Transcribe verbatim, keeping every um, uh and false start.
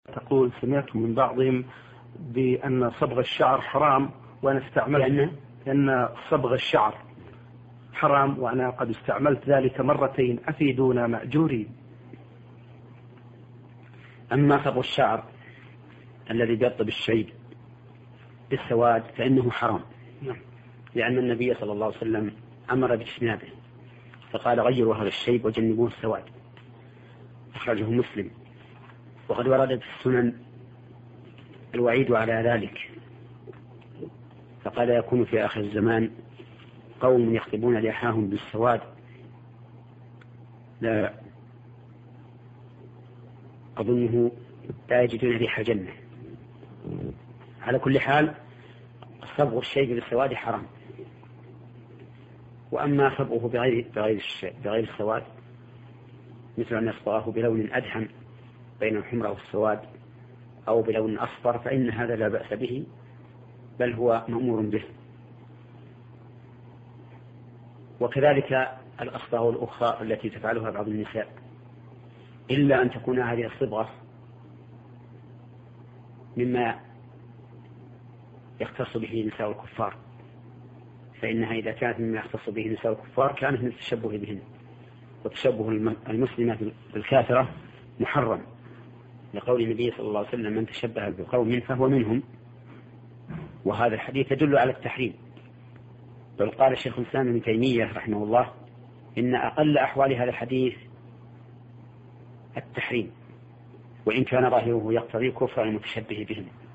تقول سمعت من بعضهم بأن صبغ الشعر حرام، وأنا استعملت لأن, لأن صبغ الشعر حرام وأنا قد استعملت ذلك مرتين، أفيدونا مأجورين. أما صبغ الشعر الذي يبطل الشيب بالسواد فإنه حرام، لأن النبي صلى الله عليه وسلم أمر باجتنابه فقال غيروا هذا الشيب وجنبوه السواد، أخرجه مسلم. وقد ورد في السنن الوعيد على ذلك، فقال يكون في آخر الزمان قوم يخطبون لحاهم بالسواد لا أظنه لا يجدون ريح الجنة. على كل حال صبغ الشيء بالسواد حرام. وأما صبغه بغير, بغير, بغير السواد مثل أن يصبغه بلون أدهم بين الحمرة والسواد أو بلون أصفر فإن هذا لا بأس به، بل هو مأمور به. وكذلك الأصبغ الأخرى التي تفعلها بعض النساء، إلا أن تكون هذه الصبغة مما يختص به نساء الكفار، فإنها إذا كانت مما يختص به نساء الكفار كانت من التشبه بهن، وتشبه المسلمات بالكافرة محرم، لقول النبي صلى الله عليه وسلم من تشبه بقوم فهو منهم. وهذا الحديث يدل على التحريم، بل قال الشيخ الإسلام ابن تيمية رحمه الله إن أقل أحوال هذا الحديث التحريم، وإن كان ظاهره يقتضي كفر المتشبه بهم.